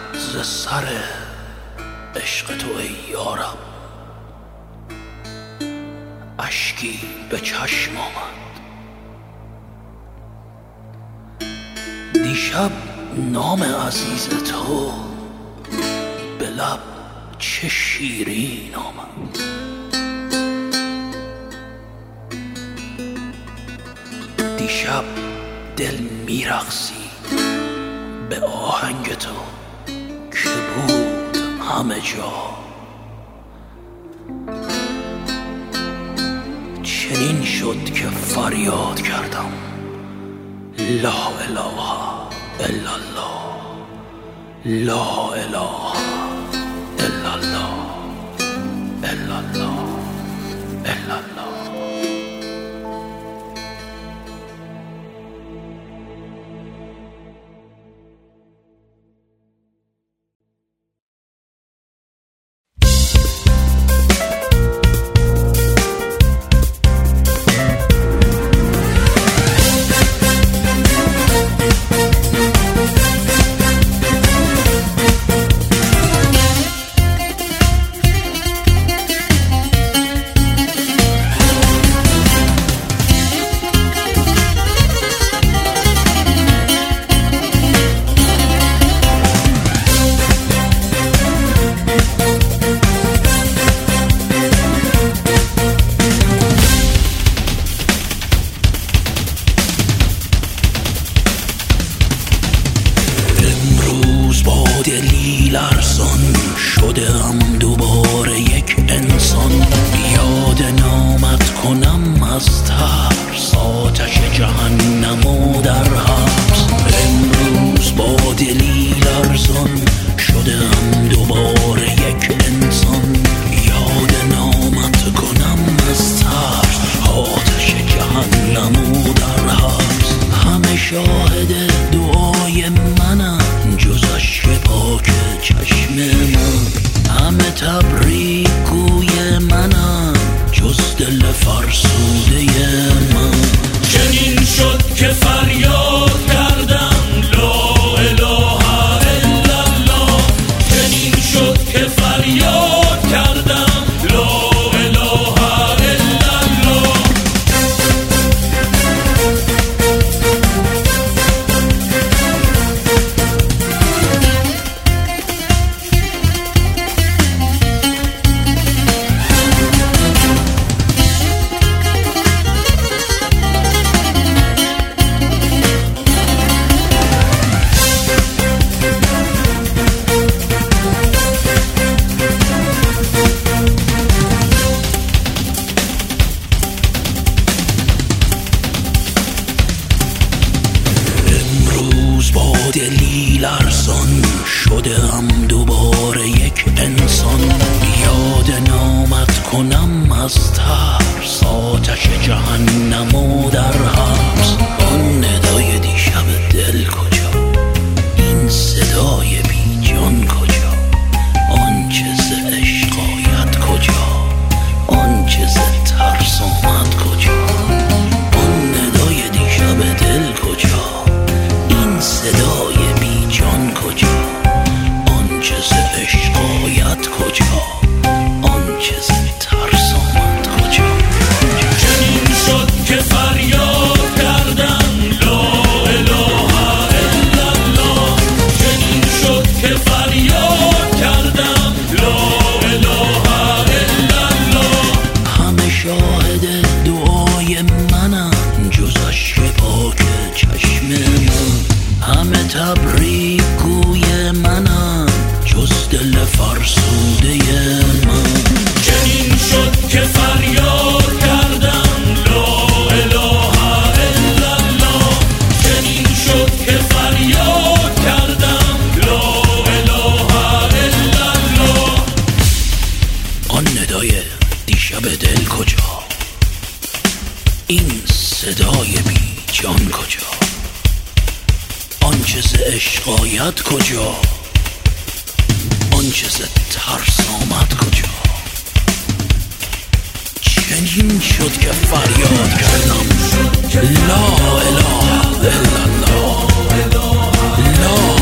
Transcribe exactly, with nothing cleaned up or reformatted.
ز سر عشق تو ای یارم، اشکی به چشم آمد. دیشب نام عزیز تو به لب چه شیرین آمد. دیشب دل میرقصید به آهنگ تو که بود همه جا. چنین شد که فریاد کردم لا اله الا الله، لا اله الا الله، الا الله، الا الله. دلی لرزان شدم دوباره یک انسان، یاد نامت کنم از ترس آتش جهنم و در حبس. امروز با دلی لرزان شدم دوباره یک انسان، یاد نامت کنم از ترس آتش جهنم و در حبس. همه شاهد دعای منم جز اشک پاک چشم من، همه تبریک گوی منم جز دل فرسوده من. چنین شد که فریاد کردم لا اله الا الله، چنین شد که فریاد کردم لا اله الا الله. دلی لرزان شدم دوباره یک انسان، یاد نامت کنم از ترس آتش جهنم و در حبس. آن ندای دیشب دل کجا، این صدای بی جان کجا، آنچه ز عشق آید کجا، آنچه ز ترس آمد کجا. آن ندای دیشب دل کجا، این صدای بی جان کجا، آنچه ز عشق آید کجا، آنچه ز ترس آمد کجا. چنین شد که فریاد کردم لا اله الا الله، چنین شد که فریاد کردم لا اله الا الله. همه شاهد دعای منم جز اشک پاک چشم من، همه تبریک گوی منم جز دل فرسوده من. چنین شد که فریاد کردم لا اله الا الله، چنین شد که فریاد کردم لا اله الا الله. آن ندای دیشب دل کجا، این صدای بی جان کجا، آنچه ز عشق آید کجا، آنچه ز ترس آمد کجا. چنین شد که فریاد کردم لا اله الا الله، لا